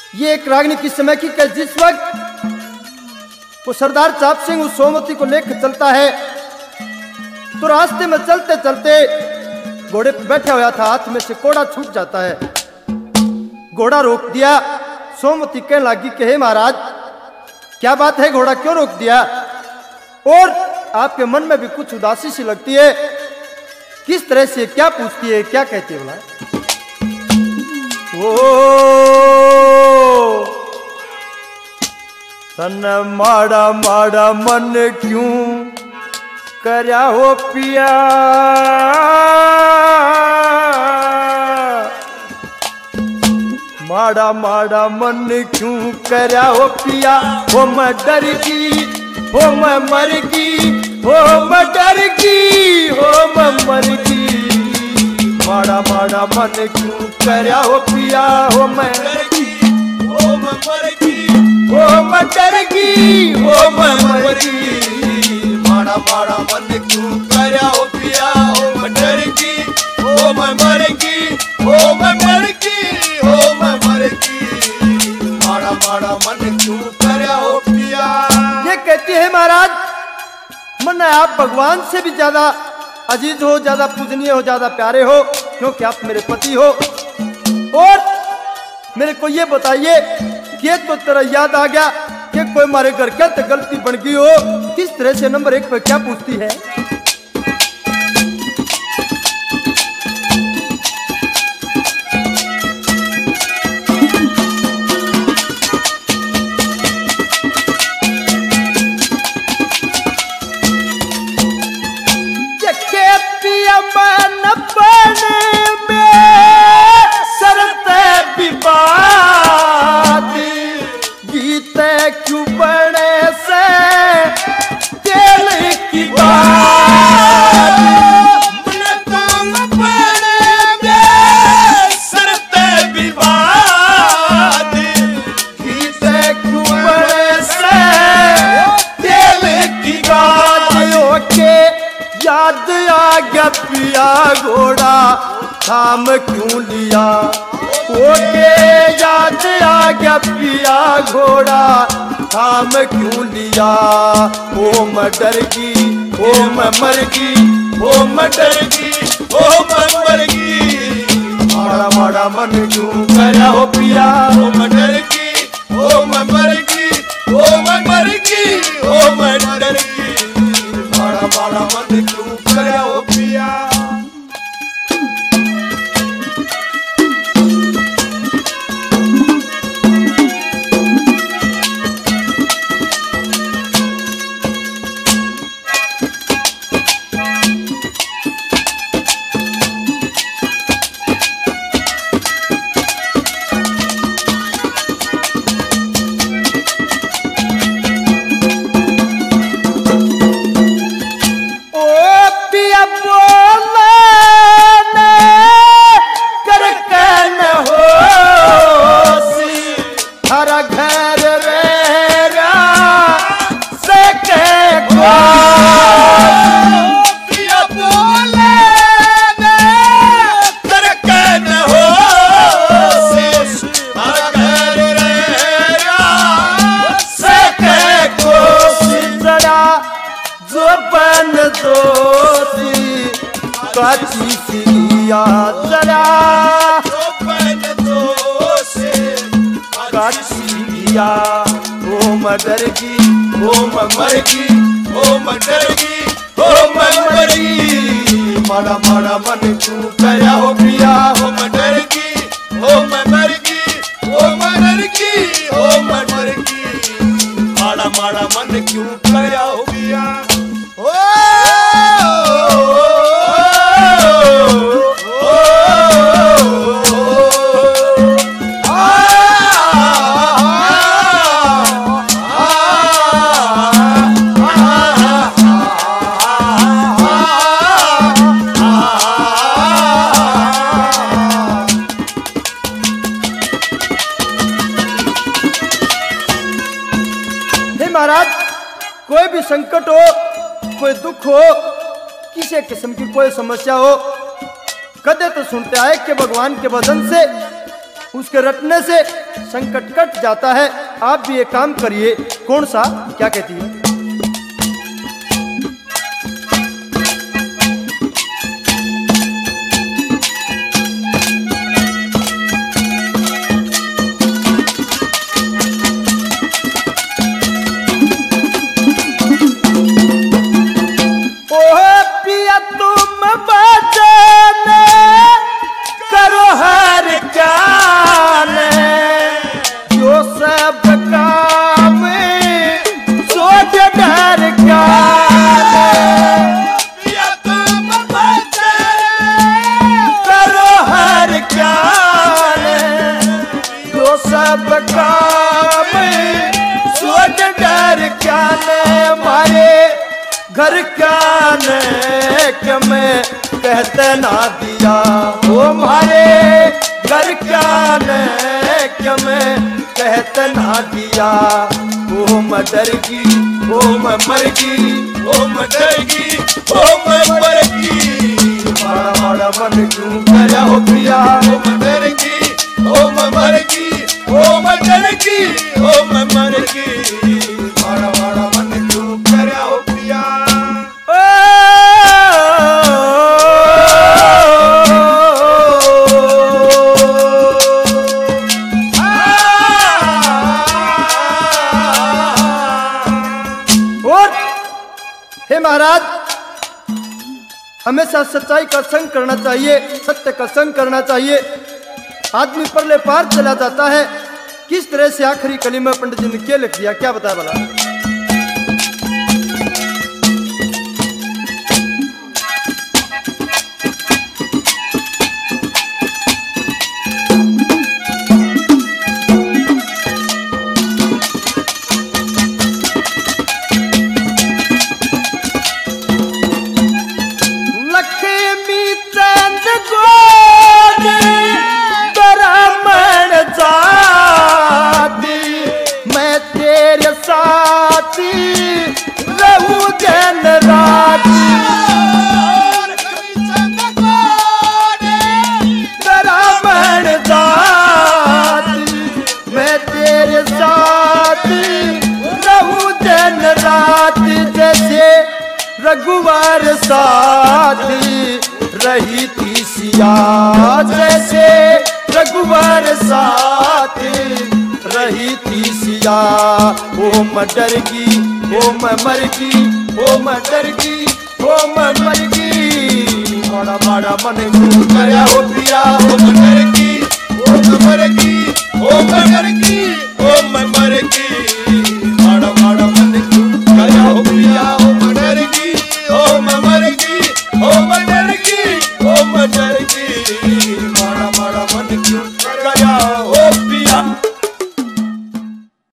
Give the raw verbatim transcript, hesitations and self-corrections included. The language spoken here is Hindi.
ये एक रागनी की समय की कल जिस वक्त वो सरदार चाप सिंह उस सोमवती को लेकर चलता है तो रास्ते में चलते चलते घोड़े पर बैठा हुआ था, हाथ में से कोड़ा छूट जाता है। घोड़ा रोक दिया। सोमवती कहने लगी कि हे महाराज क्या बात है, घोड़ा क्यों रोक दिया? और आपके मन में भी कुछ उदासी सी लगती है, किस तरह से, क्या पूछती है, क्या कहती है? बोला ओ तन माड़ा माड़ा मन क्यों करया हो पिया, माड़ा माड़ा मन क्यों करया हो पिया, हो मैं डर की, हो मैं मर की, हो मैं डर की, हो मैं मर की, माड़ा माड़ा मन क्यों करया हो पिया, हो मैं डर की, हो मैं मर की, हो मैं डर की, हो मैं मर की, माड़ा माड़ा मन क्यों करया हो पिया, हो मैं डर की, हो मैं मर की, हो मैं मर की, हो मैं मर की, माड़ा माड़ा मन क्यों करया हो पिया। ये कहती है महाराज मन आप भगवान से भी ज्यादा अजीज हो, ज्यादा पूजनीय हो, ज्यादा प्यारे हो, क्योंकि आप मेरे पति हो। और मेरे को ये बताइए कि तो तेरा याद आ गया कि कोई हमारे घर क्या तो गलती बन गई हो, किस तरह से नंबर एक पे क्या पूछती है? क्यों बड़े से तेल की बात, तुम बड़े सरते विवाद, गीते क्यों बड़े से तेल की बात, ओके याद आ गया पिया घोड़ा थाम क्यों लिया, ओके याद आ गया पिया घोड़ा थाम क्यों लिया, ओ मैं डर की, ओ मैं मर की, ओ मैं डर की, ओ मैं मर की, माड़ा माड़ा मन क्यों करया हो पिया, ओ मैं डर की, ओ मैं मर की, ओ मैं मर की, ओ मैं डर की, माड़ा माड़ा मन क्यों करया हो पिया। काची सिया जरा काची सिया, ओ मदर की, ओ मर की, ओ मदर की, ओ मर की, माड़ा माड़ा मन क्यों करया हो पिया, ओ मदर की, ओ मर की, ओ मदर की, ओ मर की, माड़ा माड़ा मन क्यों करया हो पिया। ओ महाराज कोई भी संकट हो, कोई दुख हो, किसी किस्म की कोई समस्या हो, कदे तो सुनते आए कि भगवान के वचन से उसके रटने से संकट कट जाता है। आप भी एक काम करिए। कौन सा? क्या कहती है? सब काम सोच डर क्या ने मारे घर क्या ने क्या मैं कहते ना दिया वो मारे घर क्या ने क्या मैं कहते ना दिया। ओ मैं डर की ओ मैं मर की ओ मैं डर की ओ मैं मर की मारा मारा मन क्यों करा हो पिया ओ मैं डर की ओ मैं मर की ओ मैं डर की ओ मैं मर की मारा मारा मन क्यों करा हो पिया। और हे महाराज, हमेशा सच्चाई का संग करना चाहिए, सत्य का संग करना चाहिए। आदमी परले पार चला जाता है। किस तरह से आखिरी कली में पंडित जी ने क्या लिख दिया, क्या बताया भला? रघुवर साथी रही थी सिया जैसे रघुवर साथी रही थी सिया। ओ मैं डर की ओ मैं मर की ओ मैं डर की ओ मैं मर की बड़ा बड़ा मन क्यों करा हो पिया ओ मैं डर की ओ मैं मर की ओ मैं डर की ओ मैं मर की बड़ा बड़ा मन क्यों करा हो पिया।